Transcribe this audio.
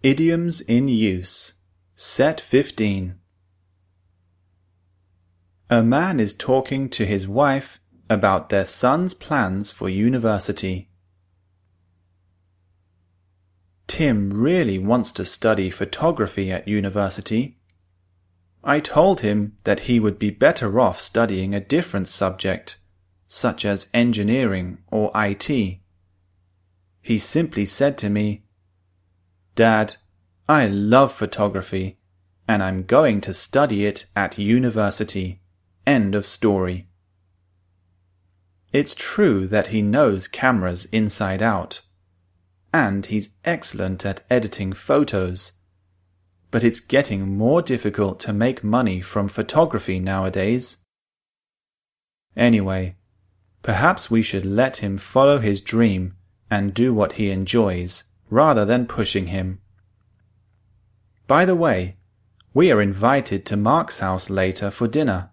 Idioms in Use, Set 15. A man is talking to his wife about their son's plans for university. Tim really wants to study photography at university. I told him that he would be better off studying a different subject, such as engineering or IT. He simply said to me, "Dad, I love photography, and I'm going to study it at university. End of story." It's true that he knows cameras inside out, and he's excellent at editing photos, but it's getting more difficult to make money from photography nowadays. Anyway, perhaps we should let him follow his dream and do what he enjoys, rather than pushing him. By the way, we are invited to Mark's house later for dinner.